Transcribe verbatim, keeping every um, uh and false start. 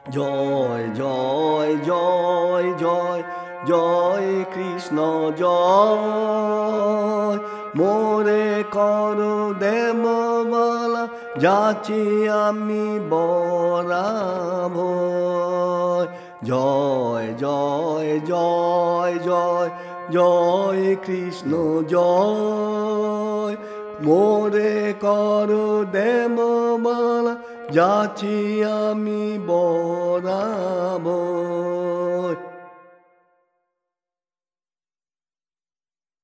জয় জয় জয় জয় জয় কৃষ্ণ জয় মোরে কর দেবমালা যাচি আমি বরাব জয় জয় জয় জয় জয় কৃষ্ণ জয় মোরে কর দেবমালা যাচি আমি বরাব